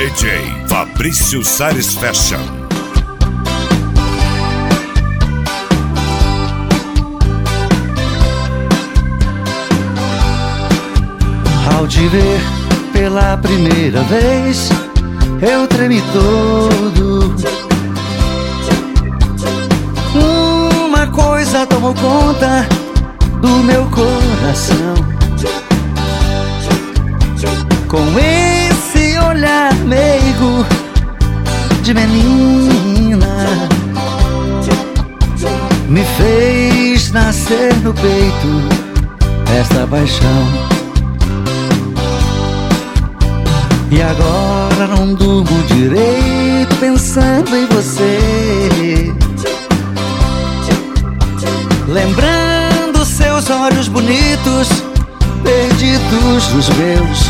DJ Fabrício Salles Fashion. Ao te ver pela primeira vez, eu tremi todo. Uma coisa tomou conta do meu coração. Com esse olhar meigo de menina, me fez nascer no peito esta paixão. E agora não durmo direito pensando em você, lembrando seus olhos bonitos perdidos nos meus.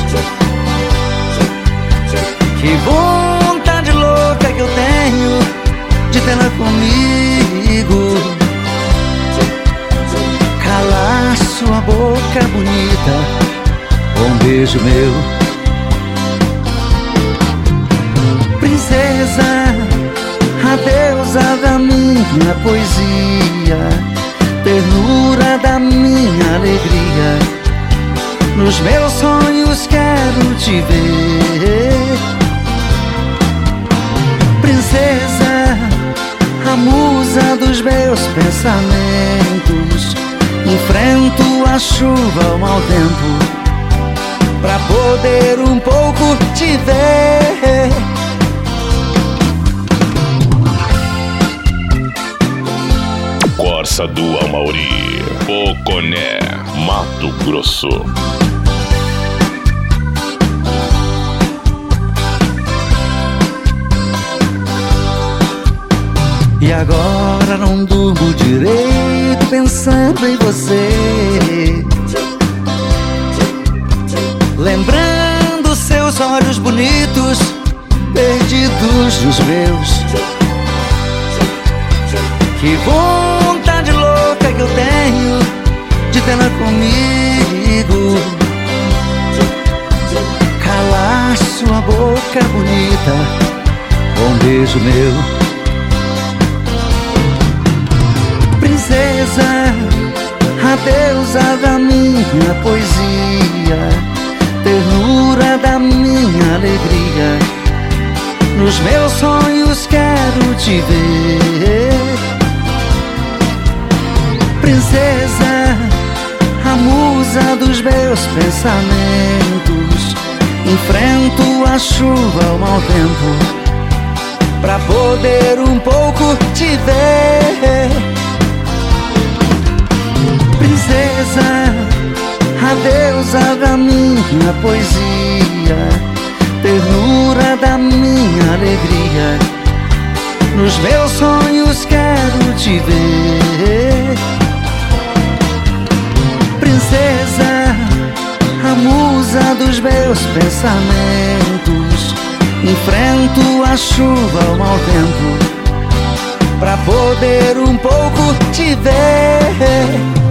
Que vontade louca que eu tenho de tê-la comigo, calar sua boca bonita com um beijo meu. Princesa, a deusa da minha poesia, ternura da minha alegria, nos meus sonhos quero te ver. Princesa, a musa dos meus pensamentos, enfrento a chuva, o mau tempo, pra poder um pouco te ver. Corsa do Amauri, Poconé, Mato Grosso. E agora não durmo direito pensando em você, lembrando seus olhos bonitos perdidos nos meus. Que vontade louca que eu tenho de tê-la comigo, calar sua boca bonita com um beijo meu. Princesa, a deusa da minha poesia, ternura da minha alegria, nos meus sonhos quero te ver. Princesa, a musa dos meus pensamentos, enfrento a chuva, o mau tempo, pra poder um pouco te ver. Princesa, a deusa da minha poesia, ternura da minha alegria, nos meus sonhos quero te ver. Princesa, a musa dos meus pensamentos, enfrento a chuva, o mau tempo, pra poder um pouco te ver.